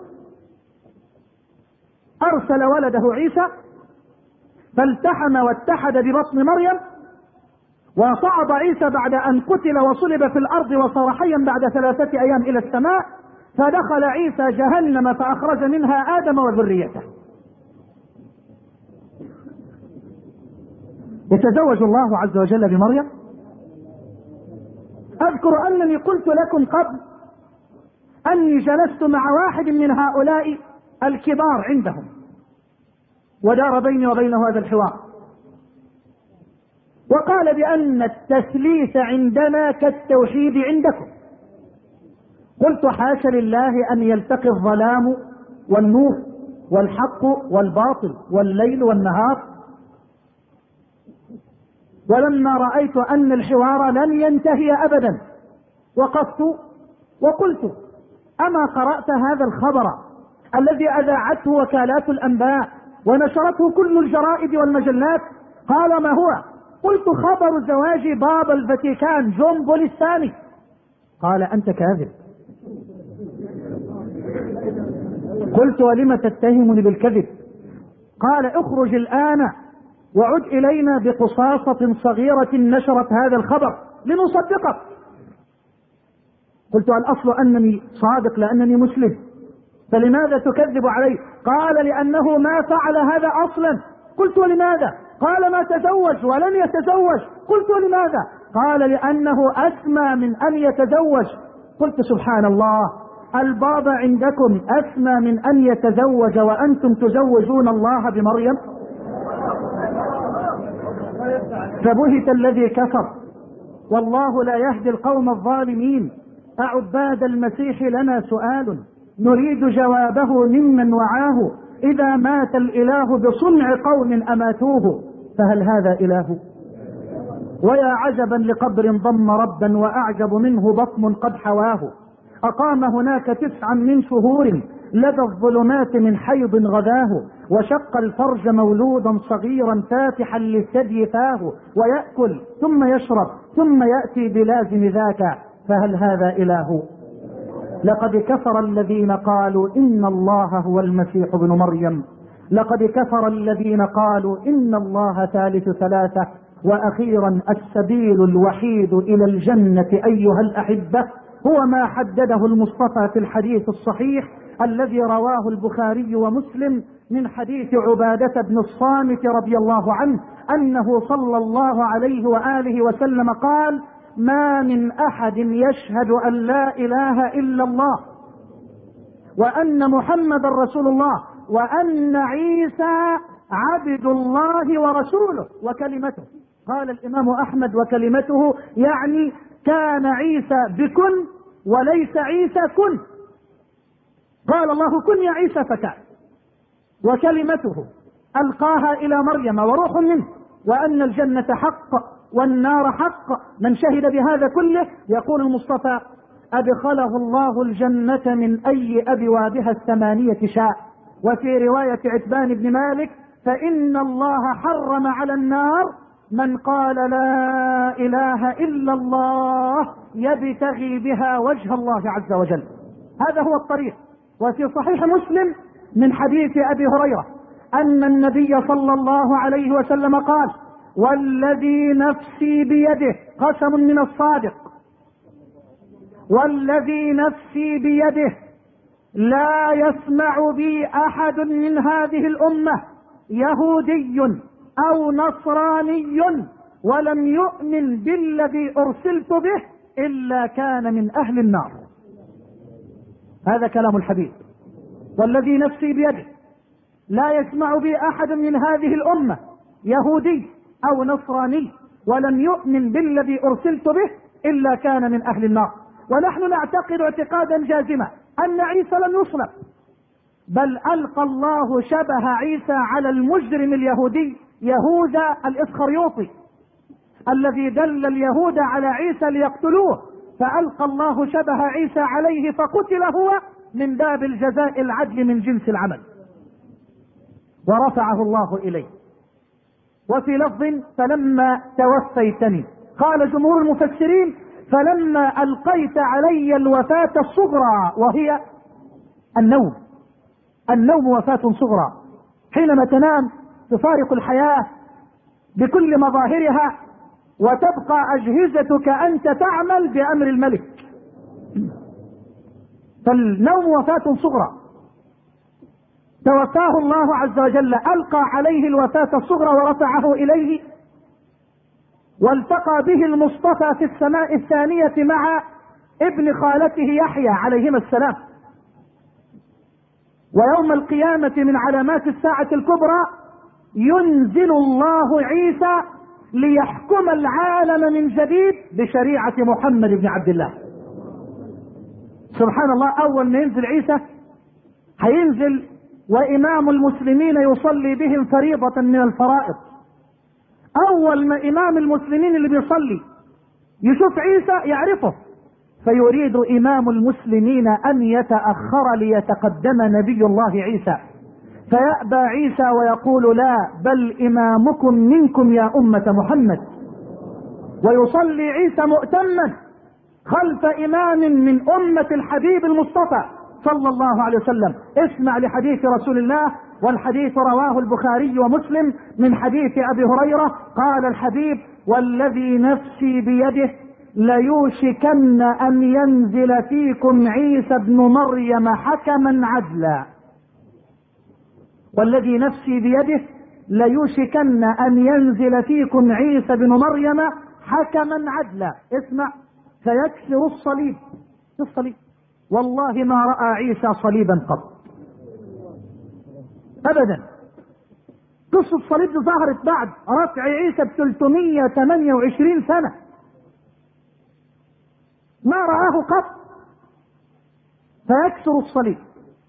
أرسل ولده عيسى فالتحم واتحد ببطن مريم وصعد عيسى بعد أن قتل وصلب في الأرض وصار حيا بعد 3 أيام إلى السماء فدخل عيسى جهنم فأخرج منها آدم وذريته. يتزوج الله عز وجل بمريم. أذكر أنني قلت لكم قبل أني جلست مع واحد من هؤلاء الكبار عندهم ودار بيني وبينه هذا الحوار وقال بأن التثليث عندنا كالتوحيد عندكم. قلت حاشا لله أن يلتقي الظلام والنور والحق والباطل والليل والنهار. ولما رأيت أن الحوار لن ينتهي أبدا وقفت وقلت أما قرأت هذا الخبر الذي أذاعته وكالات الأنباء ونشرته كل الجرائد والمجلات؟ قال ما هو؟ قلت خبر زواج بابا الفاتيكان جون بول الثاني. قال أنت كاذب. قلت ولم تتهمني بالكذب؟ قال اخرج الآن وعد إلينا بقصاصة صغيرة نشرت هذا الخبر لنصدقك. قلت الأصل أنني صادق لأنني مسلم فلماذا تكذب علي؟ قال لأنه ما فعل هذا أصلا. قلت ولماذا؟ قال ما تزوج ولن يتزوج. قلت ولماذا؟ قال لأنه أسمى من أن يتزوج. قلت سبحان الله، البابا عندكم أسمى من أن يتزوج وأنتم تزوجون الله بمريم؟ فبهت الذي كفر والله لا يهدي القوم الظالمين. أعباد المسيح لنا سؤال نريد جوابه ممن وعاه، إذا مات الإله بصنع قوم أماتوه فهل هذا إله؟ ويا عجبا لقبر ضم ربا وأعجب منه بطن قد حواه، أقام هناك 9 من شهور لدى الظلمات من حيض غذاه، وشق الفرج مولودا صغيرا فاتحا للثدي فاه، ويأكل ثم يشرب ثم يأتي بلازم ذاك فهل هذا إله؟ لقد كفر الذين قالوا إن الله هو المسيح ابن مريم، لقد كفر الذين قالوا إن الله ثالث ثلاثة. وأخيرا السبيل الوحيد إلى الجنة أيها الأحبة هو ما حدده المصطفى في الحديث الصحيح الذي رواه البخاري ومسلم من حديث عبادة بن الصامت رضي الله عنه أنه صلى الله عليه وآله وسلم قال: ما من أحد يشهد أن لا إله إلا الله وأن محمد رسول الله وأن عيسى عبد الله ورسوله وكلمته. قال الإمام أحمد: وكلمته يعني كان عيسى بكن وليس عيسى كن. قال الله: كن يا عيسى فكان، وكلمته ألقاها إلى مريم وروح منه، وأن الجنة حق والنار حق. من شهد بهذا كله يقول المصطفى: أدخله الله الجنة من أي أبوابها 8 شاء. وفي رواية عتبان بن مالك: فإن الله حرم على النار من قال لا إله إلا الله يبتغي بها وجه الله عز وجل. هذا هو الطريق. وفي صحيح مسلم من حديث أبي هريرة أن النبي صلى الله عليه وسلم قال: والذي نفسي بيده، قسم من الصادق، والذي نفسي بيده لا يسمع بي أحد من هذه الأمة يهودي أو نصراني ولم يؤمن بالذي أرسلت به إلا كان من أهل النار. هذا كلام الحبيب. والذي نفسي بيده لا يسمع بي أحد من هذه الأمة يهودي أو نصراني ولم يؤمن بالذي أرسلت به إلا كان من أهل النار. ونحن نعتقد اعتقادا جازما أن عيسى لم يصلب، بل ألقى الله شبه عيسى على المجرم اليهودي يهوذا الإسخريوطي الذي دل اليهود على عيسى ليقتلوه، فألقى الله شبه عيسى عليه فقتل هو من باب الجزاء العدل من جنس العمل، ورفعه الله إليه. وفي لفظ: فلما توفيتني، قال جمهور المفسرين: فلما ألقيت علي الوفاة الصغرى، وهي النوم. النوم وفاة صغرى، حينما تنام تفارق الحياة بكل مظاهرها وتبقى أجهزتك أنت تعمل بأمر الملك. فالنوم وفاة صغرى، توفاه الله عز وجل، ألقى عليه الوفاة الصغرى ورفعه إليه، والتقى به المصطفى في السماء الثانية مع ابن خالته يحيى عليهما السلام. ويوم القيامة من علامات الساعة الكبرى ينزل الله عيسى ليحكم العالم من جديد بشريعة محمد بن عبد الله. سبحان الله، أول ما ينزل عيسى هينزل وإمام المسلمين يصلي بهم فريضة من الفرائض. أول ما إمام المسلمين اللي بيصلي يشوف عيسى يعرفه، فيريد إمام المسلمين أن يتأخر ليتقدم نبي الله عيسى، فيأبى عيسى ويقول: لا، بل إمامكم منكم يا أمة محمد. ويصلي عيسى مؤتما خلف إمام من أمة الحبيب المصطفى صلى الله عليه وسلم. اسمع لحديث رسول الله، والحديث رواه البخاري ومسلم من حديث أبي هريرة. قال الحبيب: والذي نفسي بيده ليوشكن أن ينزل فيكم عيسى بن مريم حكما عدلا. والذي نفسي بيده ليوشكن أن ينزل فيكم عيسى بن مريم حكما عدلا. اسمع: فيكسر الصليب. الصليب والله ما رأى عيسى صليبا قط أبدا. قصة الصليب دي ظهرت بعد رفع عيسى ب328 سنة، ما رآه قط. فيكسر الصليب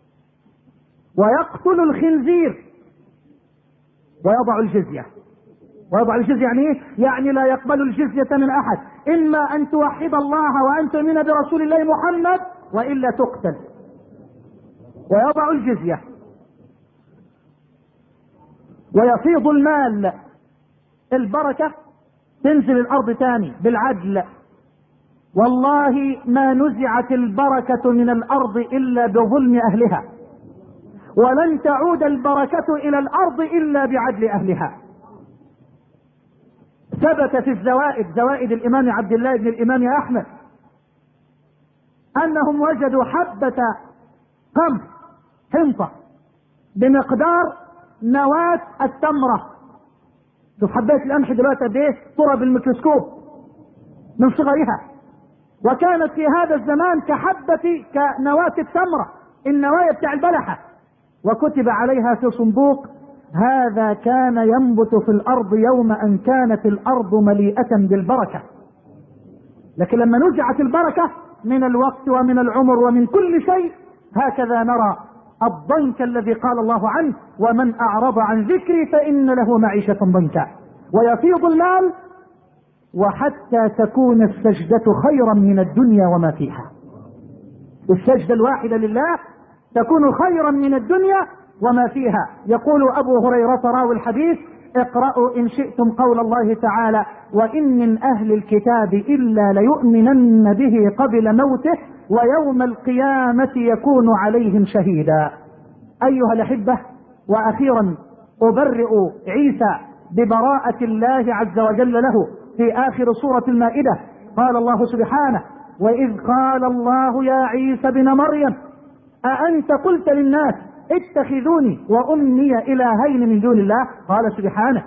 ويقتل الخنزير ويضع الجزية. ويضع الجزية يعني ايه؟ يعني لا يقبل الجزية من احد، اما ان توحد الله وان تؤمن برسول الله محمد والا تقتل. ويضع الجزية ويفيض المال، البركة تنزل الارض تاني بالعدل. والله ما نزعت البركة من الارض الا بظلم اهلها، ولن تعود البركة الى الارض الا بعدل اهلها. ثبت في الزوائد، زوائد الامام عبد الله بن الامام احمد، انهم وجدوا حبة قمح حنطة بمقدار نواة التمرة. شوف حبات القمح دلوقتي قد ايه ترى بالميكروسكوب من صغرها، وكانت في هذا الزمان كنواة التمرة، النوايا بتاع البلحة، وكتب عليها في صندوق: هذا كان ينبت في الارض يوم ان كانت الارض مليئة بالبركة. لكن لما نزعت البركة من الوقت ومن العمر ومن كل شيء، هكذا نرى الضنك الذي قال الله عنه: ومن اعرض عن ذكري فان له معيشة ضنكا. ويفيض المال، وحتى تكون السجدة خيرا من الدنيا وما فيها. السجدة الواحدة لله تكون خيرا من الدنيا وما فيها. يقول ابو هريرة راوي الحديث: اقرأوا ان شئتم قول الله تعالى: وان من اهل الكتاب الا ليؤمنن به قبل موته ويوم القيامة يكون عليهم شهيدا. ايها الاحبة، واخيرا ابرئ عيسى ببراءة الله عز وجل له في اخر سورة المائدة. قال الله سبحانه: واذ قال الله يا عيسى ابن مريم أأنت قلت للناس اتخذوني وأمي إلهين من دون الله؟ قال سبحانه: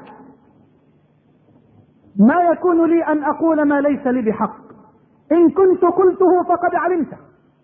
ما يكون لي أن أقول ما ليس لي بحق، إن كنت قلته فقد علمته،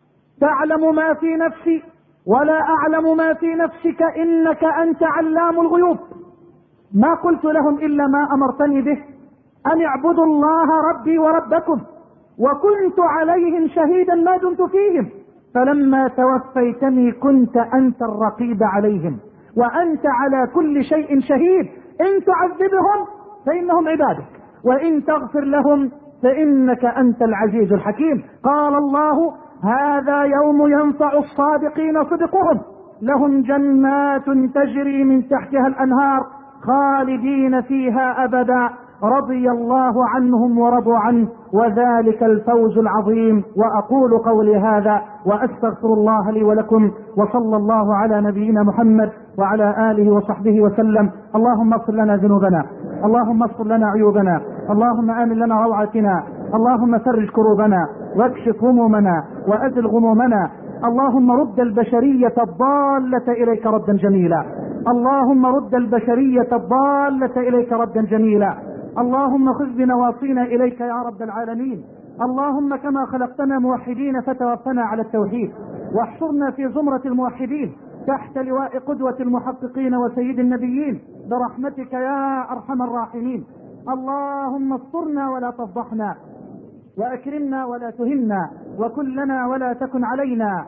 تعلم ما في نفسي ولا أعلم ما في نفسك، إنك أنت علام الغيوب. ما قلت لهم إلا ما أمرتني به، أن اعبدوا الله ربي وربكم، وكنت عليهم شهيدا ما دمت فيهم، فلما توفيتني كنت أنت الرقيب عليهم، وأنت على كل شيء شهيد. إن تعذبهم فإنهم عبادك، وإن تغفر لهم فإنك أنت العزيز الحكيم. قال الله: هذا يوم ينفع الصادقين صدقهم، لهم جنات تجري من تحتها الأنهار خالدين فيها أبدا، رضي الله عنهم ورضوا عنه، وذلك الفوز العظيم. وأقول قولي هذا وأستغفر الله لي ولكم، وصلى الله على نبينا محمد وعلى آله وصحبه وسلم. اللهم اغفر لنا ذنوبنا، اللهم اغفر لنا عيوبنا، اللهم آمن لنا روعاتنا، اللهم فرج كروبنا واكشف همومنا وأزل غمومنا. اللهم رد البشرية الضالة إليك ردا جميلا، اللهم رد البشرية الضالة إليك ردا جميلا. اللهم خذ بنواصينا إليك يا رب العالمين. اللهم كما خلقتنا موحدين فتوفنا على التوحيد، واحشرنا في زمرة الموحدين تحت لواء قدوة المحققين وسيد النبيين برحمتك يا أرحم الراحمين. اللهم استرنا ولا تفضحنا، وأكرمنا ولا تهنا، وكلنا ولا تكن علينا.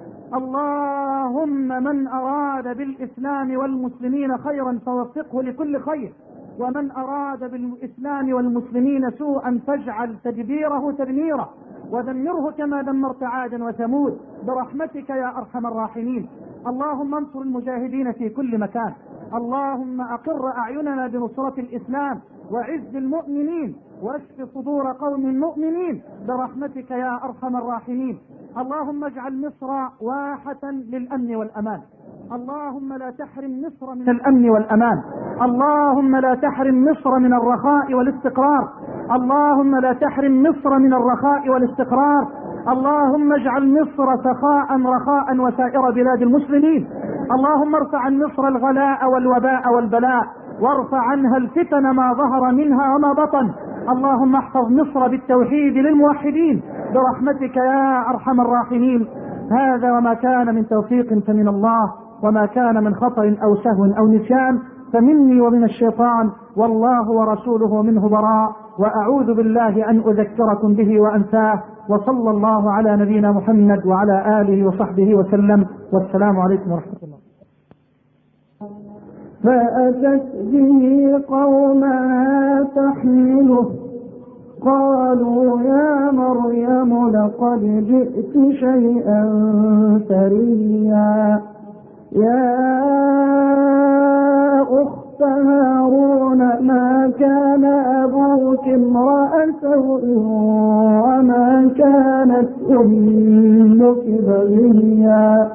اللهم من أراد بالإسلام والمسلمين خيرا فوفقه لكل خير، ومن أراد بالإسلام والمسلمين سوءا فاجعل تدبيره تدميرا، ودمره كما دمرت عادا وثمود برحمتك يا أرحم الراحمين. اللهم انصر المجاهدين في كل مكان، اللهم أقر أعيننا بنصرة الإسلام وعز المؤمنين، واشف صدور قوم مؤمنين برحمتك يا أرحم الراحمين. اللهم اجعل مصر واحة للأمن والأمان، اللهم لا تحرم مصر من الأمن والأمان، اللهم لا تحرم مصر من الرخاء والاستقرار، اللهم لا تحرم مصر من الرخاء والاستقرار. اللهم اجعل مصر سخاء رخاء وسائر بلاد المسلمين. اللهم ارفع عن مصر الغلاء والوباء والبلاء، وارفع عنها الفتن ما ظهر منها وما بطن. اللهم احفظ مصر بالتوحيد للموحدين برحمتك يا أرحم الراحمين. هذا وما كان من توفيق فمن الله، وما كان من خطأ أو سهو أو نسيان فمني ومن الشيطان والله ورسوله منه براء، وأعوذ بالله أن أذكركم به وأنساه. وصلى الله على نبينا محمد وعلى آله وصحبه وسلم، والسلام عليكم ورحمة الله. فأتت به قومها تحمله قالوا يا مريم لقد جئت شيئا فريا يا أخت هارون ما كان أبوك امرأ سوء وما كانت أمك بغيا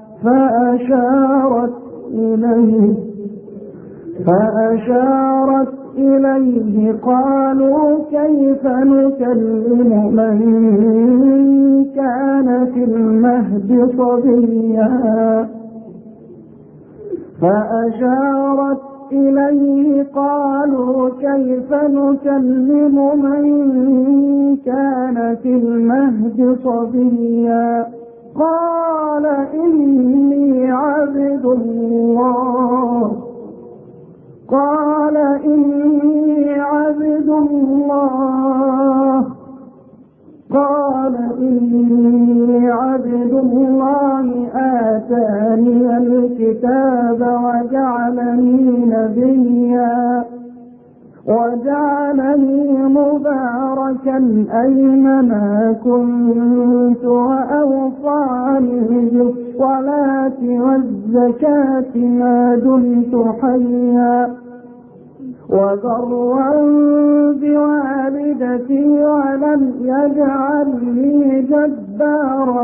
فأشارت إليه قالوا كيف نكلم من كان في المهد صبيا فأشارت إليه قالوا كيف نكلم من كان في المهد صبيا قال إني عبد الله آتاني الكتاب وجعلني نبيا وجعلني مباركا أينما كنت وأوصاني بالصلاة والزكاة ما دمت حيا وبرا بوالدتي ولم يجعلني جبارا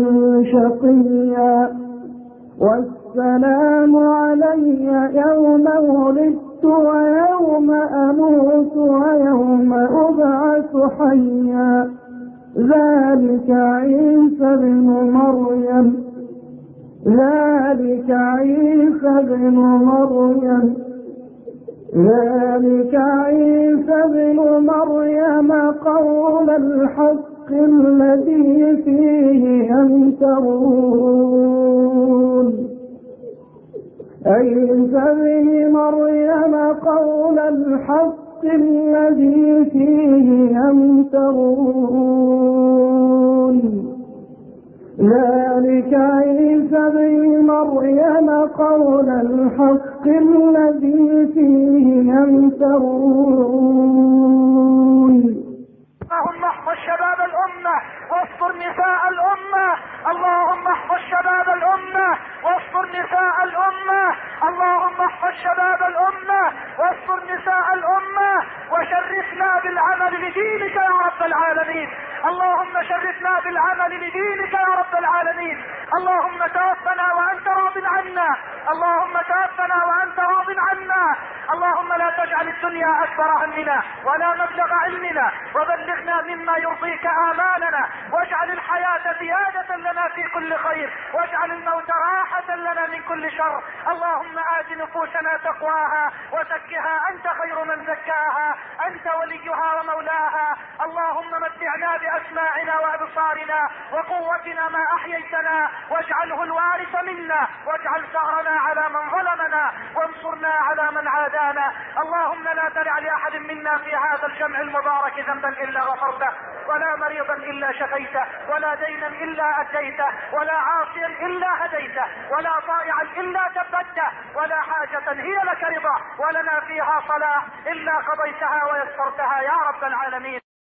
شقيا والسلام علي يوم ولدت ويوم أموت ويوم أبعث حيا ذلك عيسى بن مريم قول الحق الذي فيه يمترون عيسى بن مريم قول الحق الذي فيه يمترون ذلك عيسى بن مريم قول الحق الذي فيه يمترون. اللهم احفظ شباب الأمة واستر نساء الأمة، اللهم احفظ شباب الأمة واستر نساء الأمة، اللهم احفظ شباب الأمة واستر نساء الأمة، وشرفنا بالعمل لدينك يا رب العالمين، اللهم شرفنا بالعمل لدينك يا رب العالمين، اللهم توفنا وأنت راض عنا، اللهم توفنا وأنت راض عنا، اللهم لا تجعل الدنيا أكبر همنا ولا مبلغ علمنا، وبلغنا مما يرضيك آمالنا، واجعل الحياة زيادة لنا في كل خير، واجعل الموت راحة لنا من كل شر، اللهم آت نفوسنا تقواها وزكها أنت خير من زكاها، أنت وليها ومولاها، اللهم متعنا بأسماعنا وأبصارنا وقوتنا ما أحييتنا، واجعله الوارث منا، واجعل ثأرنا على من ظلمنا، وانصرنا على من عادانا، اللهم لا تدع لأحد منا في هذا الجمع المبارك ذنبا إلا غفرته، ولا مريضا إلا شفيته، ولا دينا إلا أديته، ولا عاصيا إلا هديته، ولا طائعا إلا ثبته، ولا حاجة هي لك رضا ولنا فيها صلاح إلا قضيتها ويسرتها يا رب العالمين.